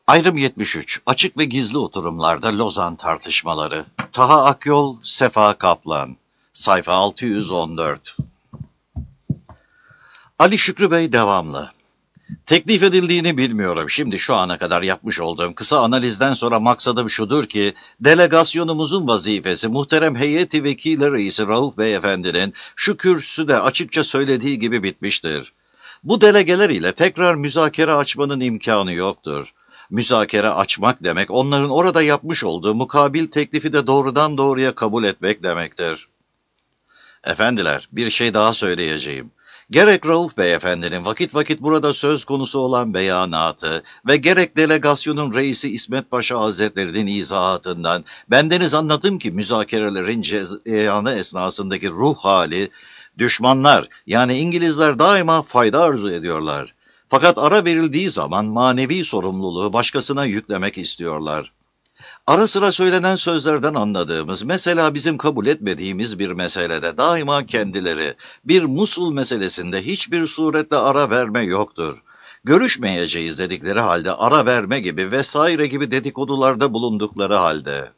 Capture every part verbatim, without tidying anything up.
Ayrım yetmiş üç. Açık ve gizli oturumlarda Lozan tartışmaları. Taha Akyol, Sefa Kaplan. Sayfa altı yüz on dört. Ali Şükrü Bey devamlı. Teklif edildiğini bilmiyorum. Şimdi şu ana kadar yapmış olduğum kısa analizden sonra maksadım şudur ki, delegasyonumuzun vazifesi muhterem heyeti vekili reisi Rauf Beyefendi'nin şu kürsüde açıkça söylediği gibi bitmiştir. Bu delegeler ile tekrar müzakere açmanın imkanı yoktur. Müzakere açmak demek, onların orada yapmış olduğu mukabil teklifi de doğrudan doğruya kabul etmek demektir. Efendiler, bir şey daha söyleyeceğim. Gerek Rauf Beyefendi'nin vakit vakit burada söz konusu olan beyanatı ve gerek delegasyonun reisi İsmet Paşa Hazretleri'nin izahatından bendeniz anladım ki müzakerelerin cereyanı esnasındaki ruh hali, düşmanlar yani İngilizler daima fayda arzu ediyorlar. Fakat ara verildiği zaman manevi sorumluluğu başkasına yüklemek istiyorlar. Ara sıra söylenen sözlerden anladığımız, mesela bizim kabul etmediğimiz bir meselede daima kendileri, bir Musul meselesinde hiçbir suretle ara verme yoktur. Görüşmeyeceğiz dedikleri halde ara verme gibi vesaire gibi dedikodularda bulundukları halde.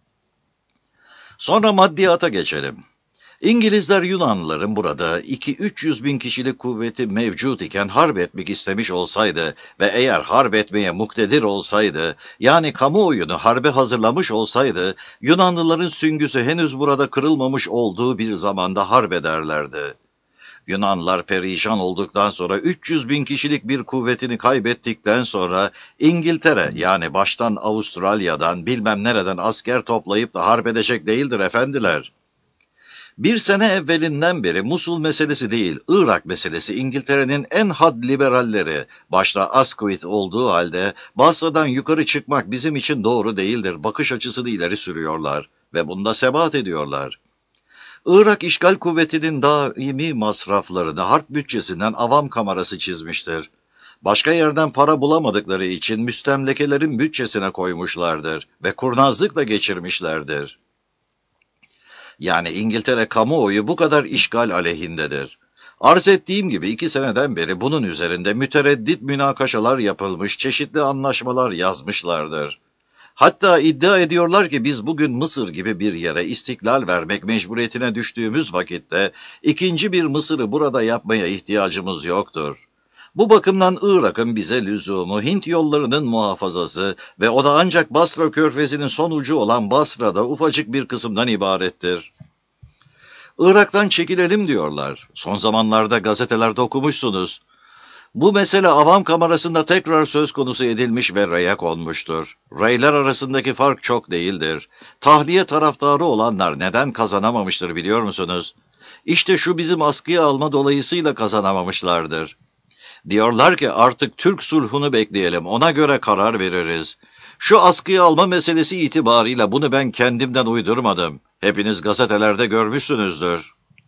Sonra maddiyata geçelim. İngilizler Yunanlıların burada iki üç yüz bin kişilik kuvveti mevcut iken harp etmek istemiş olsaydı ve eğer harp etmeye muktedir olsaydı, yani kamuoyunu harbe hazırlamış olsaydı, Yunanlıların süngüsü henüz burada kırılmamış olduğu bir zamanda harp ederlerdi. Yunanlılar perişan olduktan sonra üç yüz bin kişilik bir kuvvetini kaybettikten sonra İngiltere yani baştan Avustralya'dan bilmem nereden asker toplayıp da harp edecek değildir efendiler. Bir sene evvelinden beri Musul meselesi değil, Irak meselesi İngiltere'nin en had liberalleri, başta Asquith olduğu halde Basra'dan yukarı çıkmak bizim için doğru değildir bakış açısını ileri sürüyorlar ve bunda sebat ediyorlar. Irak işgal kuvvetinin daimi masraflarını harp bütçesinden avam kamerası çizmiştir. Başka yerden para bulamadıkları için müstemlekelerin bütçesine koymuşlardır ve kurnazlıkla geçirmişlerdir. Yani İngiltere kamuoyu bu kadar işgal aleyhindedir. Arz ettiğim gibi iki seneden beri bunun üzerinde mütereddit münakaşalar yapılmış, çeşitli anlaşmalar yazmışlardır. Hatta iddia ediyorlar ki biz bugün Mısır gibi bir yere istiklal vermek mecburiyetine düştüğümüz vakitte ikinci bir Mısır'ı burada yapmaya ihtiyacımız yoktur. Bu bakımdan Irak'ın bize lüzumu, Hint yollarının muhafazası ve o da ancak Basra körfezinin son ucu olan Basra'da ufacık bir kısımdan ibarettir. Irak'tan çekilelim diyorlar. Son zamanlarda gazetelerde okumuşsunuz. Bu mesele avam kamerasında tekrar söz konusu edilmiş ve reye konmuştur. Reyler arasındaki fark çok değildir. Tahliye taraftarı olanlar neden kazanamamıştır biliyor musunuz? İşte şu bizim askıya alma dolayısıyla kazanamamışlardır. Diyorlar ki artık Türk sulhunu bekleyelim, ona göre karar veririz. Şu askıya alma meselesi itibarıyla bunu ben kendimden uydurmadım. Hepiniz gazetelerde görmüşsünüzdür.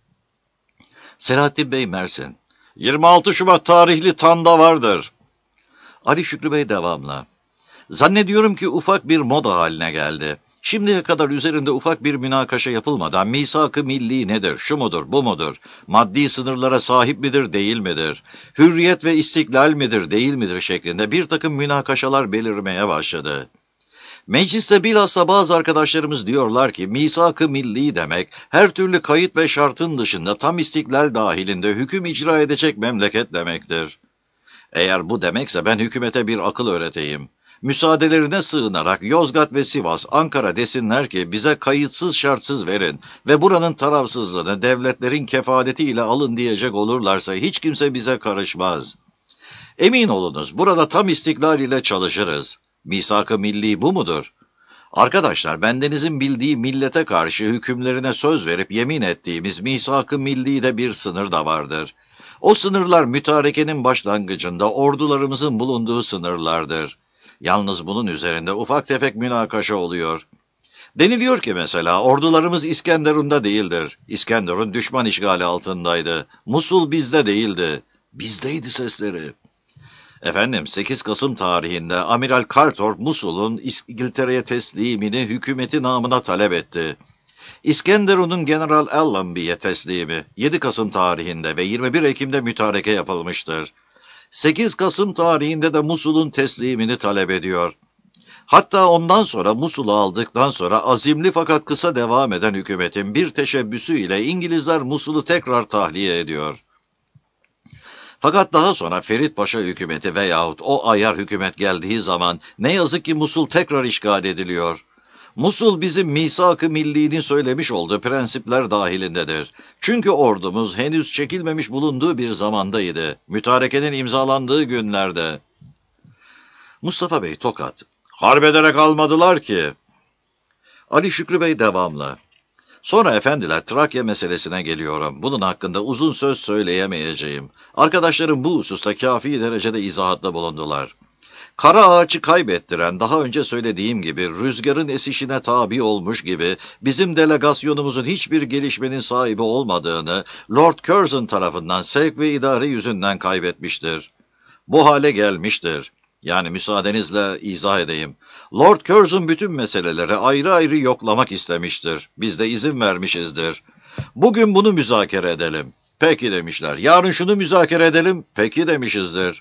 Selahattin Bey Mersin. yirmi altı Şubat tarihli tanda vardır. Ali Şükrü Bey devamlı. Zannediyorum ki ufak bir moda haline geldi. Şimdiye kadar üzerinde ufak bir münakaşa yapılmadan misak-ı milli nedir, şu mudur, bu mudur, maddi sınırlara sahip midir, değil midir, hürriyet ve istiklal midir, değil midir şeklinde bir takım münakaşalar belirmeye başladı. Mecliste bilhassa bazı arkadaşlarımız diyorlar ki misak-ı milli demek her türlü kayıt ve şartın dışında tam istiklal dahilinde hüküm icra edecek memleket demektir. Eğer bu demekse ben hükümete bir akıl öğreteyim. Müsaadelerine sığınarak Yozgat ve Sivas, Ankara desinler ki bize kayıtsız şartsız verin ve buranın tarafsızlığını devletlerin kefaletiyle alın diyecek olurlarsa hiç kimse bize karışmaz. Emin olunuz burada tam istiklal ile çalışırız. Misak-ı milli bu mudur? Arkadaşlar bendenizin bildiği millete karşı hükümlerine söz verip yemin ettiğimiz misak-ı millide bir sınır da vardır. O sınırlar mütarekenin başlangıcında ordularımızın bulunduğu sınırlardır. Yalnız bunun üzerinde ufak tefek münakaşa oluyor. Deniliyor ki mesela ordularımız İskenderun'da değildir. İskenderun düşman işgali altındaydı. Musul bizde değildi. Bizdeydi sesleri. Efendim sekiz Kasım tarihinde Amiral Carter Musul'un İngiltere'ye teslimini hükümeti namına talep etti. İskenderun'un General Allenby'ye teslimi yedi Kasım tarihinde ve yirmi bir Ekim'de mütareke yapılmıştır. sekiz Kasım tarihinde de Musul'un teslimini talep ediyor. Hatta ondan sonra Musul'u aldıktan sonra azimli fakat kısa devam eden hükümetin bir teşebbüsüyle İngilizler Musul'u tekrar tahliye ediyor. Fakat daha sonra Ferit Paşa hükümeti veyahut o ayar hükümet geldiği zaman ne yazık ki Musul tekrar işgal ediliyor. Musul bizim misak-ı millinin söylemiş olduğu prensipler dahilindedir. Çünkü ordumuz henüz çekilmemiş bulunduğu bir zamandaydı. Mütarekenin imzalandığı günlerde. Mustafa Bey Tokat. Harbederek almadılar ki. Ali Şükrü Bey devamlı. Sonra efendiler Trakya meselesine geliyorum. Bunun hakkında uzun söz söyleyemeyeceğim. Arkadaşlarım bu hususta kafi derecede izahatta bulundular. Kara Ağaç'ı kaybettiren, daha önce söylediğim gibi rüzgarın esişine tabi olmuş gibi bizim delegasyonumuzun hiçbir gelişmenin sahibi olmadığını Lord Curzon tarafından sevk ve idare yüzünden kaybetmiştir. Bu hale gelmiştir. Yani müsaadenizle izah edeyim. Lord Curzon bütün meseleleri ayrı ayrı yoklamak istemiştir. Biz de izin vermişizdir. Bugün bunu müzakere edelim. Peki demişler. Yarın şunu müzakere edelim. Peki demişizdir.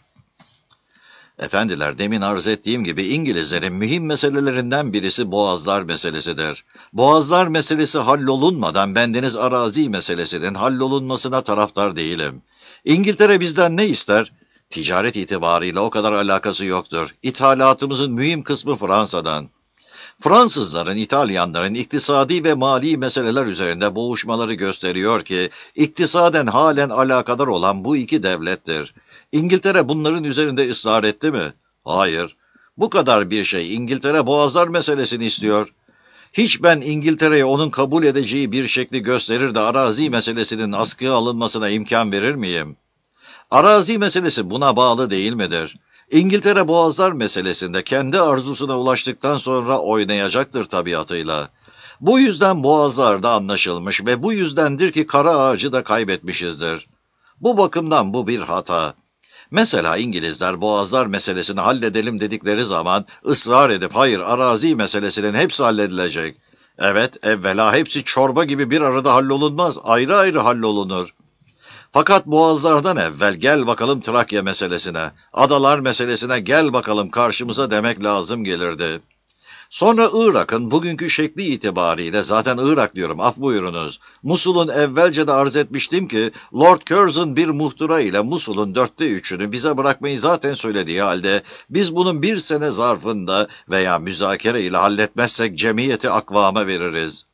Efendiler, demin arz ettiğim gibi İngilizlerin mühim meselelerinden birisi Boğazlar meselesidir. Boğazlar meselesi hallolunmadan bendeniz arazi meselesinin hallolunmasına taraftar değilim. İngiltere bizden ne ister? Ticaret itibarıyla o kadar alakası yoktur. İthalatımızın mühim kısmı Fransa'dan. Fransızların, İtalyanların iktisadi ve mali meseleler üzerinde boğuşmaları gösteriyor ki, iktisaden halen alakadar olan bu iki devlettir. İngiltere bunların üzerinde ısrar etti mi? Hayır. Bu kadar bir şey İngiltere Boğazlar meselesini istiyor. Hiç ben İngiltere'ye onun kabul edeceği bir şekli gösterir de arazi meselesinin askıya alınmasına imkan verir miyim? Arazi meselesi buna bağlı değil midir? İngiltere Boğazlar meselesinde kendi arzusuna ulaştıktan sonra oynayacaktır tabiatıyla. Bu yüzden Boğazlar'da anlaşılmış ve bu yüzdendir ki Kara Ağacı da kaybetmişizdir. Bu bakımdan bu bir hata. Mesela İngilizler Boğazlar meselesini halledelim dedikleri zaman ısrar edip hayır arazi meselesinin hepsi halledilecek. Evet, evvela hepsi çorba gibi bir arada hallolunmaz, ayrı ayrı hallolunur. Fakat Boğazlardan evvel gel bakalım Trakya meselesine, adalar meselesine gel bakalım karşımıza demek lazım gelirdi. Sonra Irak'ın bugünkü şekli itibariyle, zaten Irak diyorum af buyurunuz, Musul'un evvelce de arz etmiştim ki Lord Curzon bir muhtıra ile Musul'un dörtte üçünü bize bırakmayı zaten söylediği halde biz bunun bir sene zarfında veya müzakere ile halletmezsek cemiyeti akvama veririz.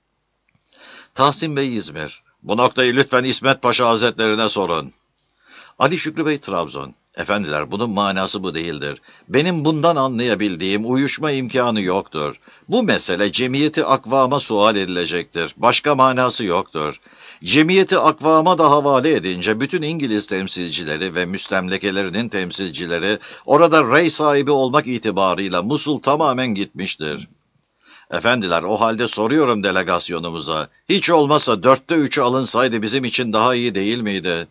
Tahsin Bey İzmir. Bu noktayı lütfen İsmet Paşa Hazretlerine sorun. Ali Şükrü Bey Trabzon. Efendiler, bunun manası bu değildir. Benim bundan anlayabildiğim uyuşma imkanı yoktur. Bu mesele cemiyeti akvama sual edilecektir. Başka manası yoktur. Cemiyeti akvama da havale edince bütün İngiliz temsilcileri ve müstemlekelerinin temsilcileri orada rey sahibi olmak itibarıyla Musul tamamen gitmiştir. Efendiler, o halde soruyorum delegasyonumuza, hiç olmazsa dörtte üçü alınsaydı bizim için daha iyi değil miydi?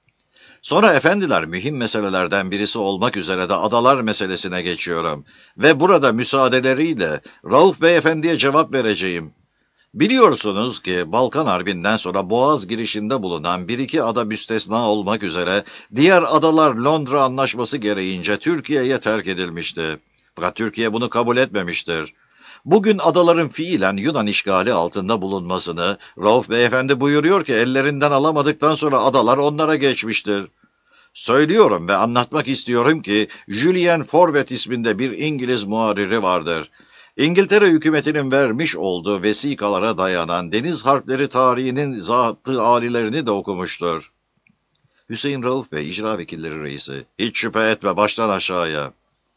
Sonra efendiler, mühim meselelerden birisi olmak üzere de adalar meselesine geçiyorum. Ve burada müsaadeleriyle Rauf Beyefendi'ye cevap vereceğim. Biliyorsunuz ki Balkan Harbi'nden sonra Boğaz girişinde bulunan bir iki ada müstesna olmak üzere diğer adalar Londra Anlaşması gereğince Türkiye'ye terk edilmişti. Fakat Türkiye bunu kabul etmemiştir. Bugün adaların fiilen Yunan işgali altında bulunmasını Rauf Beyefendi buyuruyor ki ellerinden alamadıktan sonra adalar onlara geçmiştir. Söylüyorum ve anlatmak istiyorum ki Julian Forbes isminde bir İngiliz muharriri vardır. İngiltere hükümetinin vermiş olduğu vesikalara dayanan deniz harpleri tarihinin zatı alilerini de okumuştur. Hüseyin Rauf Bey, İcra Vekilleri Reisi. Hiç şüphe etme baştan aşağıya.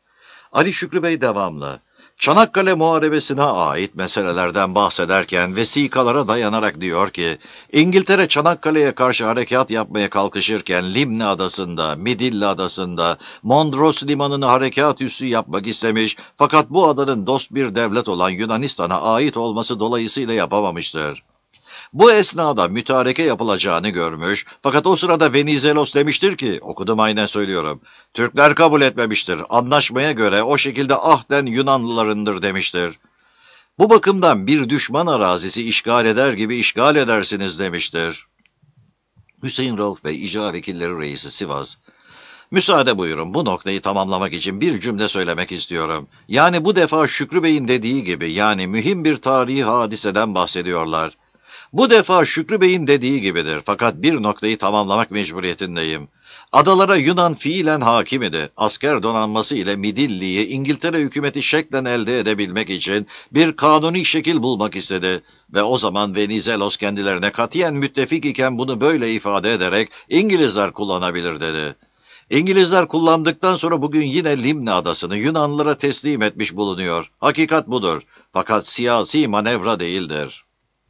Ali Şükrü Bey devamlı. Çanakkale Muharebesi'ne ait meselelerden bahsederken vesikalara dayanarak diyor ki, İngiltere Çanakkale'ye karşı harekat yapmaya kalkışırken Limne Adası'nda, Midilli Adası'nda, Mondros Limanı'nı harekat üssü yapmak istemiş fakat bu adanın dost bir devlet olan Yunanistan'a ait olması dolayısıyla yapamamıştır. Bu esnada mütareke yapılacağını görmüş, fakat o sırada Venizelos demiştir ki, okudum aynen söylüyorum, Türkler kabul etmemiştir, anlaşmaya göre o şekilde ahden Yunanlılarındır demiştir. Bu bakımdan bir düşman arazisi işgal eder gibi işgal edersiniz demiştir. Hüseyin Rauf Bey, İcra Vekilleri Reisi Sivas. Müsaade buyurun, bu noktayı tamamlamak için bir cümle söylemek istiyorum. Yani bu defa Şükrü Bey'in dediği gibi, yani mühim bir tarihi hadiseden bahsediyorlar. Bu defa Şükrü Bey'in dediği gibidir, fakat bir noktayı tamamlamak mecburiyetindeyim. Adalara Yunan fiilen hakim idi. Asker donanması ile Midilli'yi İngiltere hükümeti şeklen elde edebilmek için bir kanuni şekil bulmak istedi. Ve o zaman Venizelos kendilerine katiyen müttefik iken bunu böyle ifade ederek İngilizler kullanabilir dedi. İngilizler kullandıktan sonra bugün yine Limne adasını Yunanlılara teslim etmiş bulunuyor. Hakikat budur. Fakat siyasi manevra değildir.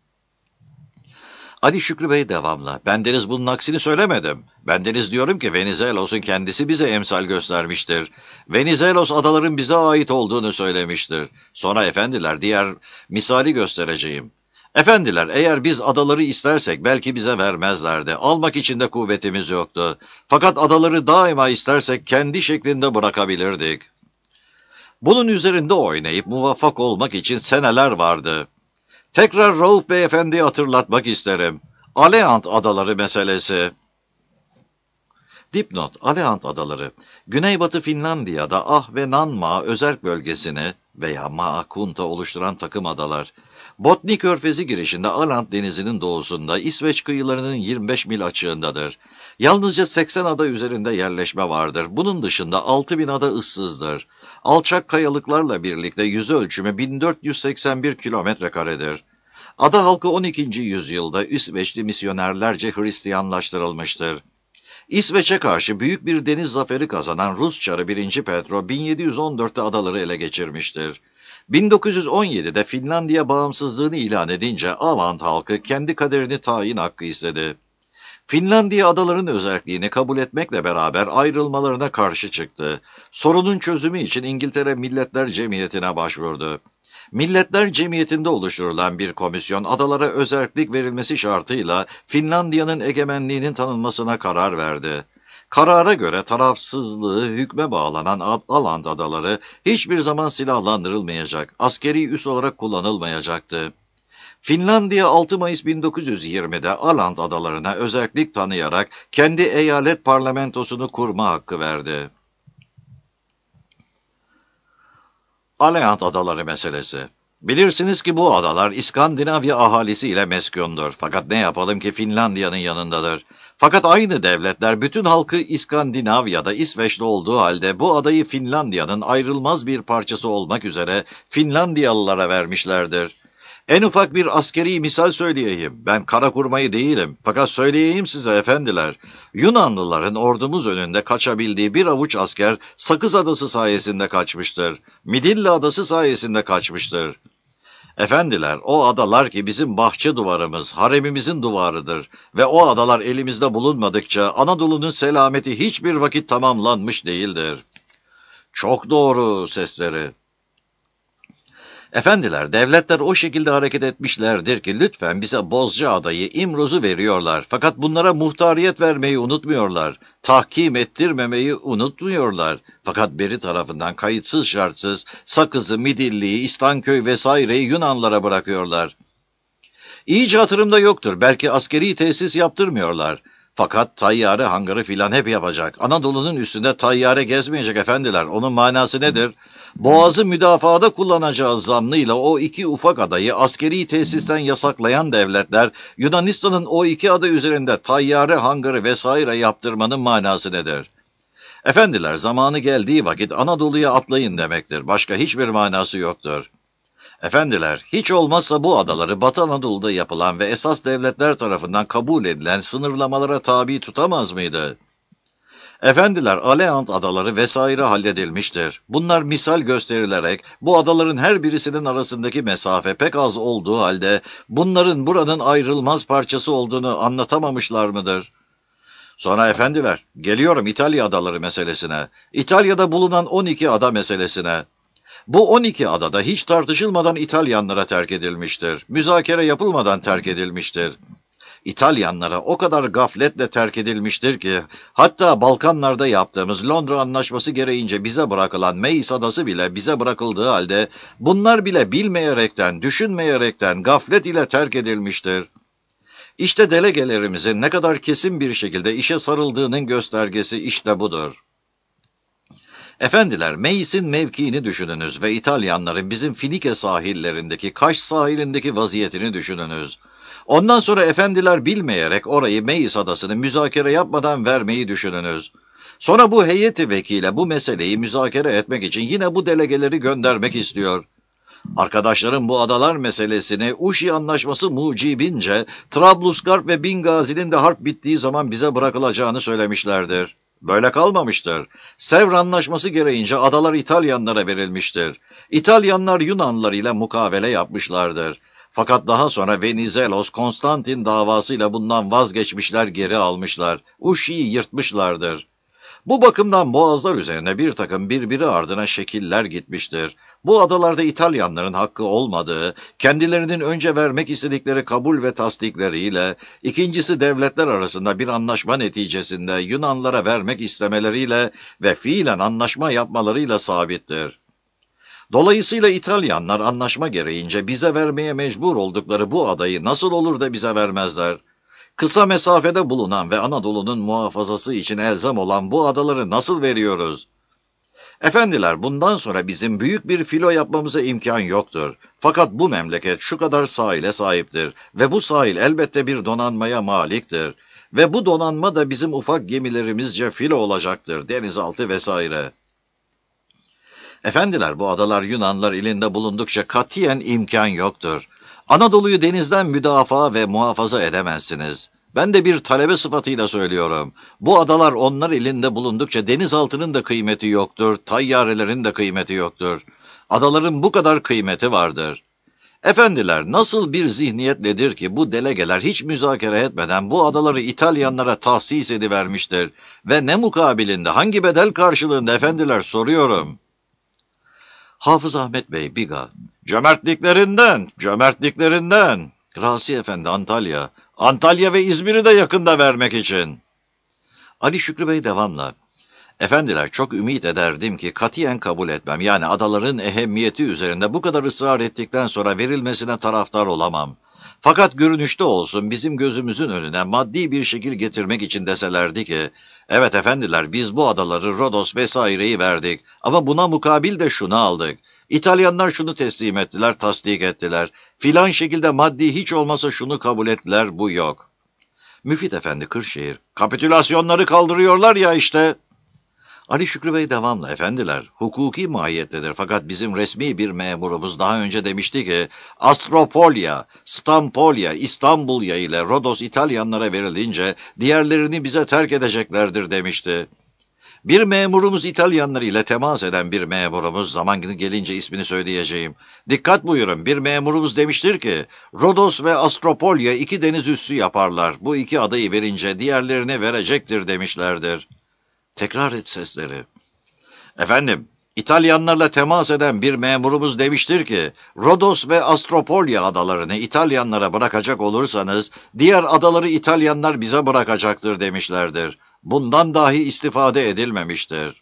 Ali Şükrü Bey devamla, bendeniz bunun aksini söylemedim. Bendeniz diyorum ki Venizelos'un kendisi bize emsal göstermiştir. Venizelos adaların bize ait olduğunu söylemiştir. Sonra efendiler, diğer misali göstereceğim. Efendiler, eğer biz adaları istersek belki bize vermezlerdi. Almak için de kuvvetimiz yoktu. Fakat adaları daima istersek kendi şeklinde bırakabilirdik. Bunun üzerinde oynayıp muvaffak olmak için seneler vardı. Tekrar Rauf Beyefendi'yi hatırlatmak isterim. Aleant Adaları meselesi. Dipnot: Aleant Adaları, Güneybatı Finlandiya'da Ah ve Nanmaa özerk bölgesini veya Maakunta oluşturan takım adalar. Botni Körfezi girişinde Aland Denizi'nin doğusunda İsveç kıyılarının yirmi beş mil açığındadır. Yalnızca seksen ada üzerinde yerleşme vardır. Bunun dışında altı bin ada ıssızdır. Alçak kayalıklarla birlikte yüz ölçümü bin dört yüz seksen bir kilometre karedir. Ada halkı on ikinci yüzyılda İsveçli misyonerlerce Hristiyanlaştırılmıştır. İsveç'e karşı büyük bir deniz zaferi kazanan Rus Çarı birinci Petro bin yedi yüz on dörtte adaları ele geçirmiştir. bin dokuz yüz on yedide Finlandiya bağımsızlığını ilan edince Aland halkı kendi kaderini tayin hakkı istedi. Finlandiya adaların özelliğini kabul etmekle beraber ayrılmalarına karşı çıktı. Sorunun çözümü için İngiltere Milletler Cemiyeti'ne başvurdu. Milletler Cemiyeti'nde oluşturulan bir komisyon adalara özerklik verilmesi şartıyla Finlandiya'nın egemenliğinin tanınmasına karar verdi. Karara göre tarafsızlığı hükme bağlanan Aland adaları hiçbir zaman silahlandırılmayacak, askeri üs olarak kullanılmayacaktı. Finlandiya altı Mayıs bin dokuz yüz yirmide Aland adalarına özerklik tanıyarak kendi eyalet parlamentosunu kurma hakkı verdi. Aleant Adaları meselesi. Bilirsiniz ki bu adalar İskandinavya ahalisi ile meskundur. Fakat ne yapalım ki Finlandiya'nın yanındadır. Fakat aynı devletler bütün halkı İskandinavya'da İsveç'te olduğu halde bu adayı Finlandiya'nın ayrılmaz bir parçası olmak üzere Finlandiyalılara vermişlerdir. En ufak bir askeri misal söyleyeyim. Ben kara kurmayı değilim. Fakat söyleyeyim size efendiler. Yunanlıların ordumuz önünde kaçabildiği bir avuç asker Sakız Adası sayesinde kaçmıştır. Midilli Adası sayesinde kaçmıştır. Efendiler, o adalar ki bizim bahçe duvarımız, haremimizin duvarıdır ve o adalar elimizde bulunmadıkça Anadolu'nun selameti hiçbir vakit tamamlanmış değildir. Çok doğru sesleri. Efendiler, devletler o şekilde hareket etmişlerdir ki lütfen bize Bozcaada'yı, İmroz'u veriyorlar. Fakat bunlara muhtariyet vermeyi unutmuyorlar. Tahkim ettirmemeyi unutmuyorlar. Fakat beri tarafından kayıtsız şartsız Sakız'ı, Midilli'yi, İstanköy vesaireyi Yunanlara bırakıyorlar. İyice hatırımda yoktur. Belki askeri tesis yaptırmıyorlar. Fakat tayyare hangarı filan hep yapacak. Anadolu'nun üstünde tayyare gezmeyecek efendiler. Onun manası nedir? Boğaz'ı müdafaada kullanacağı zannıyla o iki ufak adayı askeri tesisten yasaklayan devletler, Yunanistan'ın o iki ada üzerinde tayyare hangarı vesaire yaptırmanın manası nedir? Efendiler, zamanı geldiği vakit Anadolu'ya atlayın demektir. Başka hiçbir manası yoktur. Efendiler, hiç olmazsa bu adaları Batı Anadolu'da yapılan ve esas devletler tarafından kabul edilen sınırlamalara tabi tutamaz mıydı? Efendiler, Aleant adaları vesaire halledilmiştir. Bunlar misal gösterilerek bu adaların her birisinin arasındaki mesafe pek az olduğu halde bunların buranın ayrılmaz parçası olduğunu anlatamamışlar mıdır? Sonra efendiler, geliyorum İtalya adaları meselesine. İtalya'da bulunan on iki ada meselesine. Bu on iki adada hiç tartışılmadan İtalyanlara terk edilmiştir. Müzakere yapılmadan terk edilmiştir. İtalyanlara o kadar gafletle terk edilmiştir ki, hatta Balkanlarda yaptığımız Londra Anlaşması gereğince bize bırakılan Meis Adası bile bize bırakıldığı halde, bunlar bile bilmeyerekten, düşünmeyerekten gaflet ile terk edilmiştir. İşte delegelerimizin ne kadar kesin bir şekilde işe sarıldığının göstergesi işte budur. Efendiler, Meis'in mevkiini düşününüz ve İtalyanların bizim Finike sahillerindeki, Kaş sahilindeki vaziyetini düşününüz. Ondan sonra efendiler bilmeyerek orayı Meis adasını müzakere yapmadan vermeyi düşününüz. Sonra bu heyeti vekile bu meseleyi müzakere etmek için yine bu delegeleri göndermek istiyor. Arkadaşlarım bu adalar meselesini Uşi Anlaşması mucibince Trablusgarp ve Bingazi'nin de harp bittiği zaman bize bırakılacağını söylemişlerdir. Böyle kalmamıştır. Sevr Anlaşması gereğince adalar İtalyanlara verilmiştir. İtalyanlar Yunanlılar ile mukavele yapmışlardır. Fakat daha sonra Venizelos, Konstantin davasıyla bundan vazgeçmişler, geri almışlar. Uşi'yi yırtmışlardır. Bu bakımdan boğazlar üzerine bir takım birbiri ardına şekiller gitmiştir. Bu adalarda İtalyanların hakkı olmadığı, kendilerinin önce vermek istedikleri kabul ve tasdikleriyle, ikincisi devletler arasında bir anlaşma neticesinde Yunanlara vermek istemeleriyle ve fiilen anlaşma yapmalarıyla sabittir. Dolayısıyla İtalyanlar anlaşma gereğince bize vermeye mecbur oldukları bu adayı nasıl olur da bize vermezler? Kısa mesafede bulunan ve Anadolu'nun muhafazası için elzem olan bu adaları nasıl veriyoruz? Efendiler, bundan sonra bizim büyük bir filo yapmamıza imkan yoktur. Fakat bu memleket şu kadar sahile sahiptir ve bu sahil elbette bir donanmaya maliktir. Ve bu donanma da bizim ufak gemilerimizce filo olacaktır, denizaltı vesaire. Efendiler, bu adalar Yunanlar elinde bulundukça katiyen imkan yoktur. Anadolu'yu denizden müdafaa ve muhafaza edemezsiniz. Ben de bir talebe sıfatıyla söylüyorum. Bu adalar onlar elinde bulundukça denizaltının da kıymeti yoktur, tayyarelerin de kıymeti yoktur. Adaların bu kadar kıymeti vardır. Efendiler, nasıl bir zihniyetledir ki bu delegeler hiç müzakere etmeden bu adaları İtalyanlara tahsis edivermiştir ve ne mukabilinde, hangi bedel karşılığında efendiler, soruyorum. Hafız Ahmet Bey, Biga. Cömertliklerinden, cömertliklerinden. Rasi Efendi, Antalya. Antalya ve İzmir'i de yakında vermek için. Ali Şükrü Bey devamla. Efendiler, çok ümit ederdim ki katiyen kabul etmem. Yani adaların ehemmiyeti üzerinde bu kadar ısrar ettikten sonra verilmesine taraftar olamam. Fakat görünüşte olsun bizim gözümüzün önüne maddi bir şekil getirmek için deselerdi ki, evet efendiler, biz bu adaları, Rodos vesaireyi verdik ama buna mukabil de şunu aldık. İtalyanlar şunu teslim ettiler, tasdik ettiler. Filan şekilde maddi hiç olmasa şunu kabul ettiler, bu yok. Müfit Efendi, Kırşehir. Kapitülasyonları kaldırıyorlar ya işte. Ali Şükrü Bey devamlı. Efendiler, hukuki mahiyettedir fakat bizim resmi bir memurumuz daha önce demişti ki Astropolya, Stampolya, İstanbulya ile Rodos İtalyanlara verilince diğerlerini bize terk edeceklerdir demişti. Bir memurumuz, İtalyanlar ile temas eden bir memurumuz, zaman gelince ismini söyleyeceğim. Dikkat buyurun, bir memurumuz demiştir ki Rodos ve Astropolya iki deniz üssü yaparlar. Bu iki adayı verince diğerlerini verecektir demişlerdir. Tekrar et sesleri. Efendim, İtalyanlarla temas eden bir memurumuz demiştir ki, Rodos ve Astropolya adalarını İtalyanlara bırakacak olursanız, diğer adaları İtalyanlar bize bırakacaktır demişlerdir. Bundan dahi istifade edilmemiştir.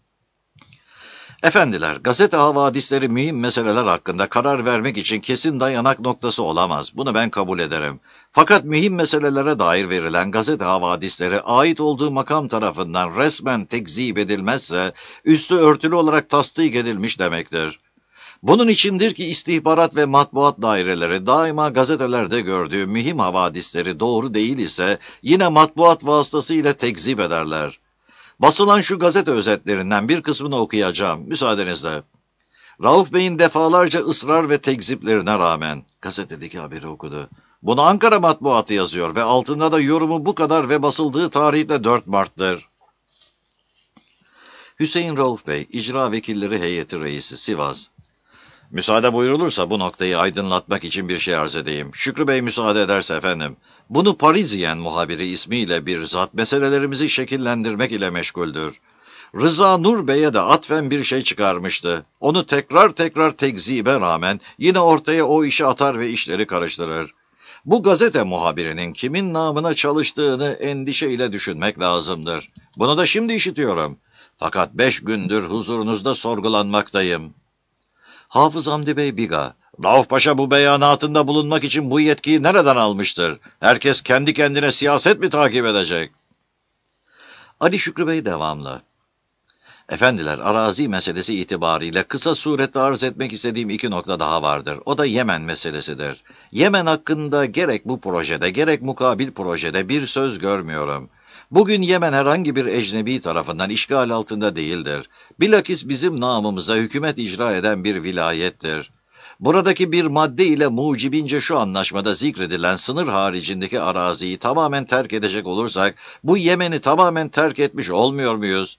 Efendiler, gazete havadisleri mühim meseleler hakkında karar vermek için kesin dayanak noktası olamaz. Bunu ben kabul ederim. Fakat mühim meselelere dair verilen gazete havadisleri ait olduğu makam tarafından resmen tekzip edilmezse, üstü örtülü olarak tasdik edilmiş demektir. Bunun içindir ki istihbarat ve matbuat daireleri daima gazetelerde gördüğü mühim havadisleri doğru değil ise yine matbuat vasıtasıyla tekzip ederler. Basılan şu gazete özetlerinden bir kısmını okuyacağım, müsaadenizle. Rauf Bey'in defalarca ısrar ve tekziplerine rağmen gazetedeki haberi okudu. Bunu Ankara matbuatı yazıyor ve altında da yorumu bu kadar ve basıldığı tarihte dört Mart'tır. Hüseyin Rauf Bey, İcra Vekilleri Heyeti Reisi, Sivas. Müsaade buyurulursa bu noktayı aydınlatmak için bir şey arz edeyim. Şükrü Bey müsaade ederse efendim. Bunu Parisyen muhabiri ismiyle bir zat meselelerimizi şekillendirmek ile meşguldür. Rıza Nur Bey'e de atfen bir şey çıkarmıştı. Onu tekrar tekrar tekzibe rağmen yine ortaya o işi atar ve işleri karıştırır. Bu gazete muhabirinin kimin namına çalıştığını endişeyle düşünmek lazımdır. Bunu da şimdi işitiyorum. Fakat beş gündür huzurunuzda sorgulanmaktayım. Hafız Hamdi Bey, Biga. Rauf Paşa bu beyanatında bulunmak için bu yetkiyi nereden almıştır? Herkes kendi kendine siyaset mi takip edecek? Ali Şükrü Bey devamlı. Efendiler, arazi meselesi itibariyle kısa surette arz etmek istediğim iki nokta daha vardır. O da Yemen meselesidir. Yemen hakkında gerek bu projede gerek mukabil projede bir söz görmüyorum. Bugün Yemen herhangi bir ecnebi tarafından işgal altında değildir. Bilakis bizim namımıza hükümet icra eden bir vilayettir. Buradaki bir madde ile mucibince şu anlaşmada zikredilen sınır haricindeki araziyi tamamen terk edecek olursak, bu Yemen'i tamamen terk etmiş olmuyor muyuz?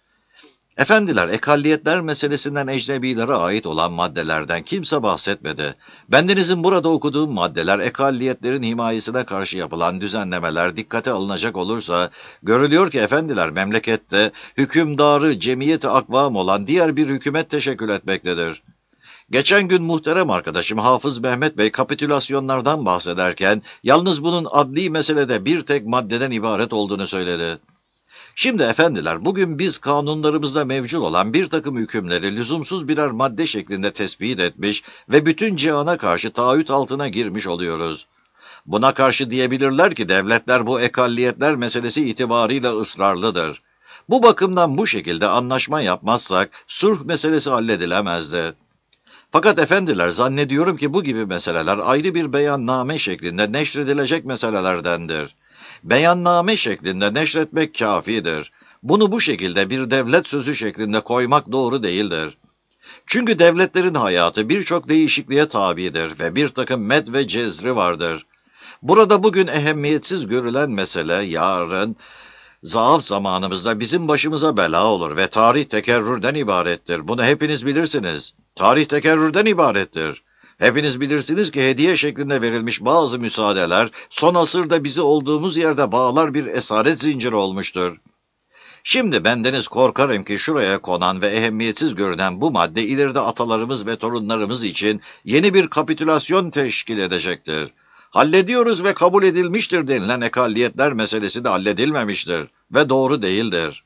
Efendiler, ekalliyetler meselesinden ecnebilere ait olan maddelerden kimse bahsetmedi. Bendenizin burada okuduğum maddeler, ekalliyetlerin himayesine karşı yapılan düzenlemeler dikkate alınacak olursa, görülüyor ki efendiler, memlekette hükümdarı cemiyeti akvam olan diğer bir hükümet teşekkül etmektedir. Geçen gün muhterem arkadaşım Hafız Mehmet Bey kapitülasyonlardan bahsederken, yalnız bunun adli meselede bir tek maddeden ibaret olduğunu söyledi. Şimdi efendiler, bugün biz kanunlarımızda mevcut olan bir takım hükümleri lüzumsuz birer madde şeklinde tespit etmiş ve bütün cihana karşı taahhüt altına girmiş oluyoruz. Buna karşı diyebilirler ki devletler bu ekalliyetler meselesi itibarıyla ısrarlıdır. Bu bakımdan bu şekilde anlaşma yapmazsak sulh meselesi halledilemezdi. Fakat efendiler, zannediyorum ki bu gibi meseleler ayrı bir beyanname şeklinde neşredilecek meselelerdendir. Beyanname şeklinde neşretmek kafidir. Bunu bu şekilde bir devlet sözü şeklinde koymak doğru değildir. Çünkü devletlerin hayatı birçok değişikliğe tabidir ve bir takım med ve cezri vardır. Burada bugün ehemmiyetsiz görülen mesele yarın, zaaf zamanımızda bizim başımıza bela olur ve tarih tekerrürden ibarettir. Bunu hepiniz bilirsiniz. Tarih tekerrürden ibarettir. Hepiniz bilirsiniz ki hediye şeklinde verilmiş bazı müsaadeler son asırda bizi olduğumuz yerde bağlar bir esaret zinciri olmuştur. Şimdi bendeniz korkarım ki şuraya konan ve ehemmiyetsiz görünen bu madde ileride atalarımız ve torunlarımız için yeni bir kapitülasyon teşkil edecektir. Hallediyoruz ve kabul edilmiştir denilen ekalliyetler meselesi de halledilmemiştir ve doğru değildir.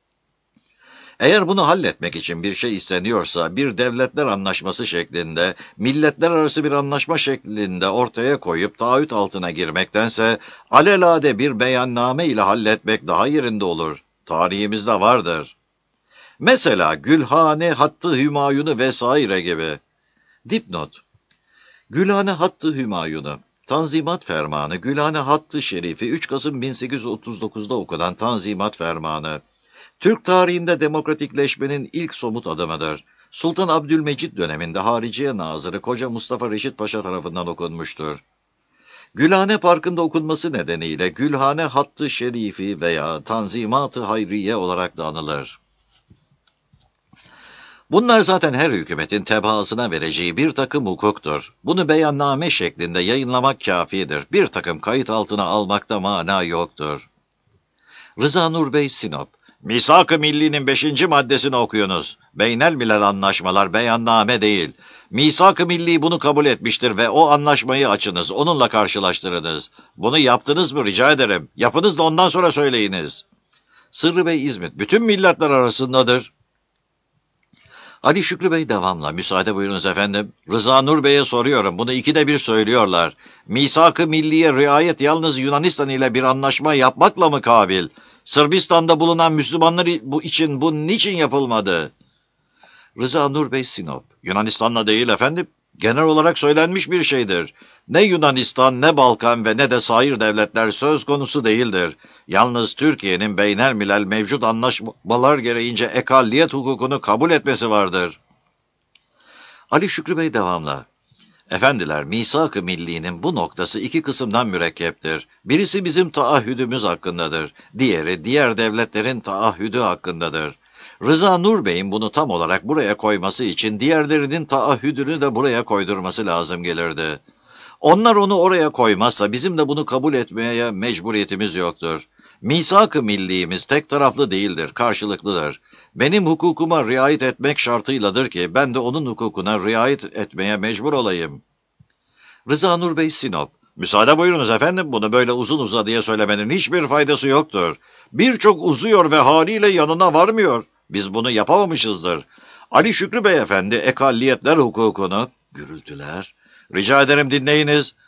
Eğer bunu halletmek için bir şey isteniyorsa, bir devletler anlaşması şeklinde, milletler arası bir anlaşma şeklinde ortaya koyup taahhüt altına girmektense, alelade bir beyanname ile halletmek daha yerinde olur. Tarihimizde vardır. Mesela Gülhane Hattı Hümayun'u vesaire gibi. Dipnot: Gülhane Hattı Hümayun'u, Tanzimat Fermanı, Gülhane Hattı Şerifi, üç Kasım bin sekiz yüz otuz dokuz'da okunan Tanzimat Fermanı, Türk tarihinde demokratikleşmenin ilk somut adımıdır. Sultan Abdülmecid döneminde Hariciye Nazırı Koca Mustafa Reşit Paşa tarafından okunmuştur. Gülhane Parkı'nda okunması nedeniyle Gülhane Hattı Şerifi veya Tanzimat-ı Hayriye olarak da anılır. Bunlar zaten her hükümetin tebaasına vereceği bir takım hukuktur. Bunu beyanname şeklinde yayınlamak kafidir. Bir takım kayıt altına almakta mana yoktur. Rıza Nur Bey, Sinop: Misak-ı Milli'nin beşinci maddesini okuyunuz. Beynelmilel anlaşmalar beyanname değil. Misak-ı Milli bunu kabul etmiştir ve o anlaşmayı açınız, onunla karşılaştırınız. Bunu yaptınız mı rica ederim. Yapınız da ondan sonra söyleyiniz. Sırrı Bey, İzmit: Bütün milletler arasındadır. Ali Şükrü Bey devamla: Müsaade buyurunuz efendim. Rıza Nur Bey'e soruyorum. Bunu ikide bir söylüyorlar. Misak-ı Milliye riayet yalnız Yunanistan ile bir anlaşma yapmakla mı kabil? Sırbistan'da bulunan Müslümanlar bu için bu niçin yapılmadı? Rıza Nur Bey, Sinop: Yunanistan'la değil efendim. Genel olarak söylenmiş bir şeydir. Ne Yunanistan, ne Balkan ve ne de sair devletler söz konusu değildir. Yalnız Türkiye'nin beynelmilel mevcut anlaşmalar gereğince ekalliyet hukukunu kabul etmesi vardır. Ali Şükrü Bey devamla: Efendiler, Misak-ı Milli'nin bu noktası iki kısımdan mürekkeptir. Birisi bizim taahhüdümüz hakkındadır. Diğeri diğer devletlerin taahhüdü hakkındadır. Rıza Nur Bey'in bunu tam olarak buraya koyması için diğerlerinin taahhüdünü de buraya koydurması lazım gelirdi. Onlar onu oraya koymazsa bizim de bunu kabul etmeye mecburiyetimiz yoktur. Misak-ı Milli'miz tek taraflı değildir, karşılıklıdır. Benim hukukuma riayet etmek şartıyladır ki ben de onun hukukuna riayet etmeye mecbur olayım. Rıza Nur Bey, Sinop: Müsaade buyurunuz efendim, bunu böyle uzun uzadıya söylemenin hiçbir faydası yoktur. Birçok uzuyor ve haliyle yanına varmıyor. Biz bunu yapamamışızdır. Ali Şükrü Bey efendi ekalliyetler hukukunu, gürültüler, rica ederim dinleyiniz.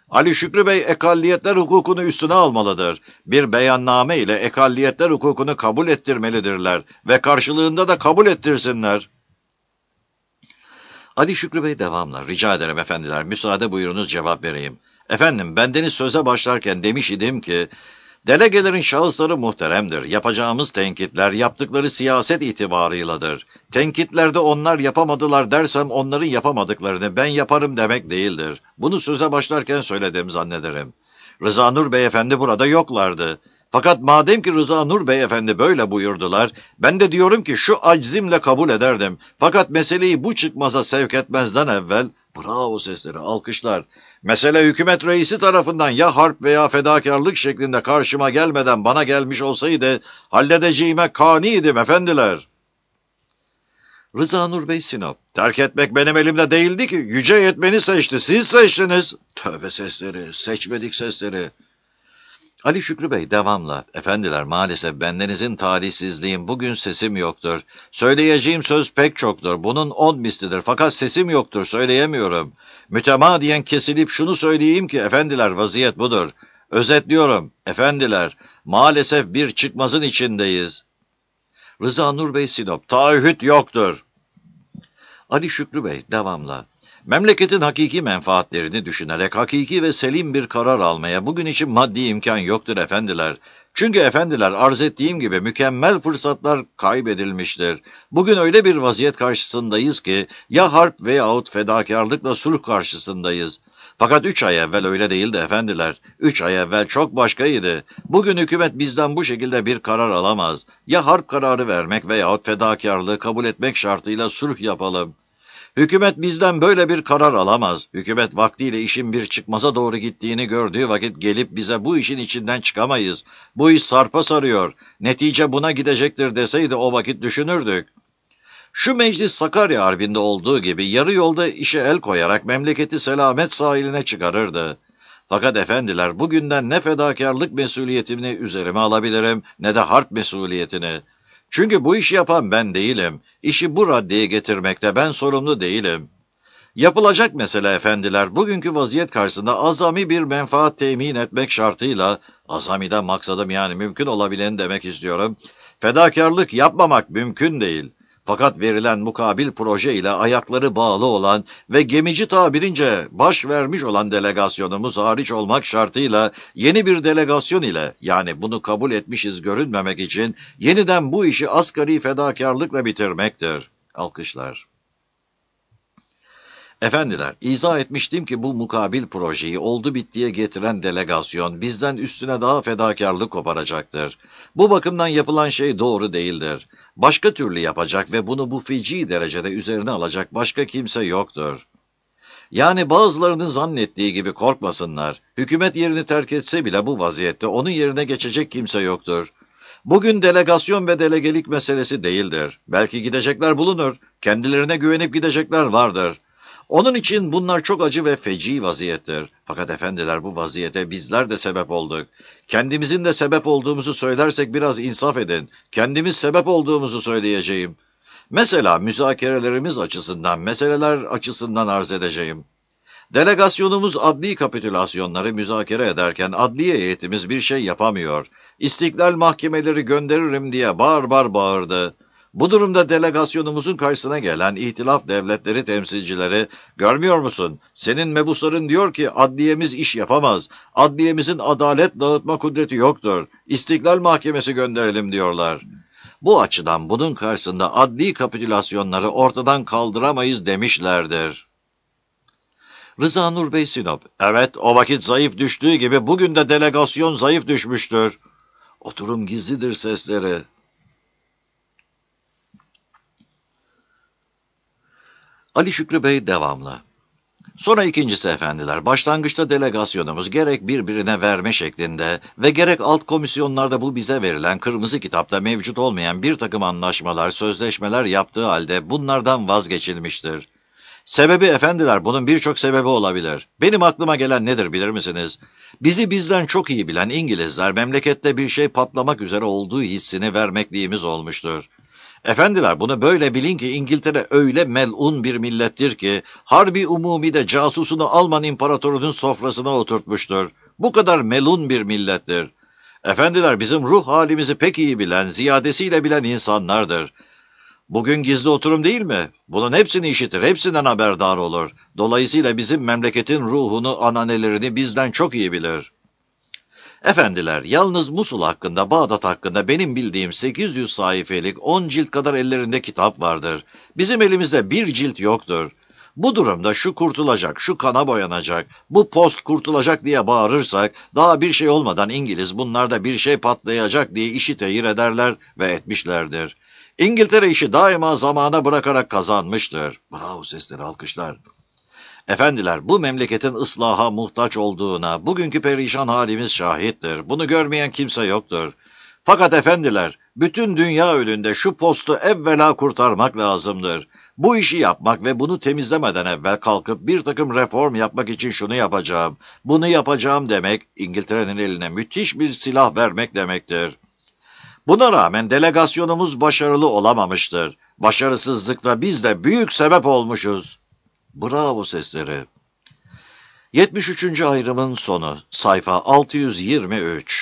Ali Şükrü Bey ekalliyetler hukukunu üstüne almalıdır. Bir beyanname ile ekalliyetler hukukunu kabul ettirmelidirler ve karşılığında da kabul ettirsinler. Ali Şükrü Bey devamla, rica ederim efendiler, müsaade buyurunuz cevap vereyim. Efendim, bendeniz söze başlarken demiş idim ki, delegelerin şahısları muhteremdir. Yapacağımız tenkitler yaptıkları siyaset itibarıyladır. Tenkitlerde onlar yapamadılar dersem onların yapamadıklarını ben yaparım demek değildir. Bunu söze başlarken söyledim zannederim. Rıza Nur Beyefendi burada yoklardı. Fakat madem ki Rıza Nur Beyefendi böyle buyurdular, ben de diyorum ki şu aczimle kabul ederdim. Fakat meseleyi bu çıkmaza sevk etmezden evvel, bravo sesleri, alkışlar. Mesele hükümet reisi tarafından ya harp veya fedakarlık şeklinde karşıma gelmeden bana gelmiş olsaydı, halledeceğime kaniydim efendiler. Rıza Nur Bey Sinop, terk etmek benim elimde değildi ki, yüce yetmeni seçti, siz seçtiniz. Tövbe sesleri, seçmedik sesleri. Ali Şükrü Bey devamla, efendiler maalesef bendenizin talihsizliğim, bugün sesim yoktur. Söyleyeceğim söz pek çoktur, bunun on mislidir fakat sesim yoktur, söyleyemiyorum. Mütemadiyen kesilip şunu söyleyeyim ki efendiler vaziyet budur. Özetliyorum, efendiler maalesef bir çıkmazın içindeyiz. Rıza Nur Bey Sinop, taahhüt yoktur. Ali Şükrü Bey devamla, memleketin hakiki menfaatlerini düşünerek hakiki ve selim bir karar almaya bugün için maddi imkan yoktur efendiler. Çünkü efendiler arz ettiğim gibi mükemmel fırsatlar kaybedilmiştir. Bugün öyle bir vaziyet karşısındayız ki ya harp veyahut fedakarlıkla sulh karşısındayız. Fakat üç ay evvel öyle değildi efendiler. Üç ay evvel çok başkaydı. Bugün hükümet bizden bu şekilde bir karar alamaz. Ya harp kararı vermek veyahut fedakarlığı kabul etmek şartıyla sulh yapalım. Hükümet bizden böyle bir karar alamaz. Hükümet vaktiyle işin bir çıkmaza doğru gittiğini gördüğü vakit gelip bize bu işin içinden çıkamayız. Bu iş sarpa sarıyor. Netice buna gidecektir deseydi o vakit düşünürdük. Şu meclis Sakarya Harbi'nde olduğu gibi yarı yolda işe el koyarak memleketi selamet sahiline çıkarırdı. Fakat efendiler bugünden ne fedakarlık mesuliyetini üzerime alabilirim ne de harp mesuliyetini. Çünkü bu işi yapan ben değilim. İşi bu raddeye getirmekte ben sorumlu değilim. Yapılacak mesele efendiler, bugünkü vaziyet karşısında azami bir menfaat temin etmek şartıyla, azamiden maksadım yani mümkün olabileni demek istiyorum, fedakarlık yapmamak mümkün değil. Fakat verilen mukabil proje ile ayakları bağlı olan ve gemici tabirince baş vermiş olan delegasyonumuz hariç olmak şartıyla yeni bir delegasyon ile, yani bunu kabul etmişiz görünmemek için yeniden bu işi asgari fedakarlıkla bitirmektir. Alkışlar. Efendiler, izah etmiştim ki bu mukabil projeyi oldu bittiye getiren delegasyon bizden üstüne daha fedakarlık koparacaktır. Bu bakımdan yapılan şey doğru değildir. Başka türlü yapacak ve bunu bu feci derecede üzerine alacak başka kimse yoktur. Yani bazılarının zannettiği gibi korkmasınlar. Hükümet yerini terk etse bile bu vaziyette onun yerine geçecek kimse yoktur. Bugün delegasyon ve delegelik meselesi değildir. Belki gidecekler bulunur, kendilerine güvenip gidecekler vardır. Onun için bunlar çok acı ve feci vaziyettir. Fakat efendiler bu vaziyete bizler de sebep olduk. Kendimizin de sebep olduğumuzu söylersek biraz insaf edin. Kendimiz sebep olduğumuzu söyleyeceğim. Mesela müzakerelerimiz açısından, meseleler açısından arz edeceğim. Delegasyonumuz adli kapitülasyonları müzakere ederken adliye heyetimiz bir şey yapamıyor. İstiklal mahkemeleri gönderirim diye bağır bağır bağırdı. Bu durumda delegasyonumuzun karşısına gelen ihtilaf devletleri temsilcileri, görmüyor musun? Senin mebusların diyor ki adliyemiz iş yapamaz. Adliyemizin adalet dağıtma kudreti yoktur. İstiklal mahkemesi gönderelim diyorlar. Bu açıdan bunun karşısında adli kapitülasyonları ortadan kaldıramayız demişlerdir. Rıza Nur Bey Sinop, evet o vakit zayıf düştüğü gibi bugün de delegasyon zayıf düşmüştür. Oturum gizlidir sesleri. Ali Şükrü Bey devamlı. Sonra ikincisi efendiler, başlangıçta delegasyonumuz gerek birbirine verme şeklinde ve gerek alt komisyonlarda bu bize verilen kırmızı kitapta mevcut olmayan bir takım anlaşmalar, sözleşmeler yaptığı halde bunlardan vazgeçilmiştir. Sebebi efendiler, bunun birçok sebebi olabilir. Benim aklıma gelen nedir bilir misiniz? Bizi bizden çok iyi bilen İngilizler memlekette bir şey patlamak üzere olduğu hissini vermekliğimiz olmuştur. Efendiler, bunu böyle bilin ki İngiltere öyle melun bir millettir ki Harbi Umumi'de casusunu Alman imparatorunun sofrasına oturtmuştur. Bu kadar melun bir millettir. Efendiler, bizim ruh halimizi pek iyi bilen, ziyadesiyle bilen insanlardır. Bugün gizli oturum değil mi? Bunun hepsini işitir, hepsinden haberdar olur. Dolayısıyla bizim memleketin ruhunu, ananelerini bizden çok iyi bilir. Efendiler, yalnız Musul hakkında, Bağdat hakkında benim bildiğim sekiz yüz sayfelik on cilt kadar ellerinde kitap vardır. Bizim elimizde bir cilt yoktur. Bu durumda şu kurtulacak, şu kana boyanacak, bu post kurtulacak diye bağırırsak, daha bir şey olmadan İngiliz bunlarda bir şey patlayacak diye işi tehir ederler ve etmişlerdir. İngiltere işi daima zamana bırakarak kazanmıştır. Bravo, sesleri alkışlar. Efendiler, bu memleketin ıslaha muhtaç olduğuna bugünkü perişan halimiz şahittir. Bunu görmeyen kimse yoktur. Fakat efendiler, bütün dünya önünde şu postu evvela kurtarmak lazımdır. Bu işi yapmak ve bunu temizlemeden evvel kalkıp bir takım reform yapmak için şunu yapacağım, bunu yapacağım demek, İngiltere'nin eline müthiş bir silah vermek demektir. Buna rağmen delegasyonumuz başarılı olamamıştır. Başarısızlıkla biz de büyük sebep olmuşuz. Bravo sesleri. yetmiş üçüncü ayrımın sonu, sayfa altı yüz yirmi üç.